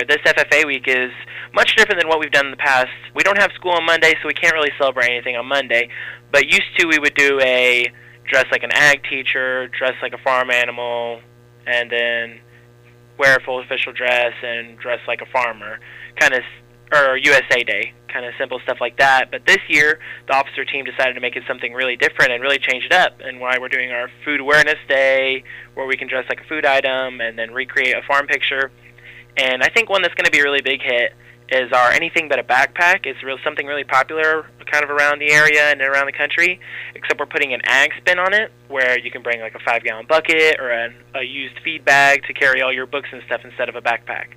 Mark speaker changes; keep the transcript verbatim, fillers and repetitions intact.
Speaker 1: year. This F F A week is much different than what we've done in the past. We don't have school on Monday, so we can't really celebrate anything on Monday. But used to, we would do a dress like an ag teacher, dress like a farm animal, and then wear a full official dress and dress like a farmer, kind of, or U S A Day, kind of simple stuff like that. But this year, the officer team decided to make it something really different and really change it up, and why we're doing our Food Awareness Day, where we can dress like a food item and then recreate a farm picture. And I think one that's going to be a really big hit is our Anything But a Backpack. It's real, something really popular kind of around the area and around the country, except we're putting an ag spin on it, where you can bring like a five-gallon bucket or an, a used feed bag to carry all your books and stuff instead of a backpack.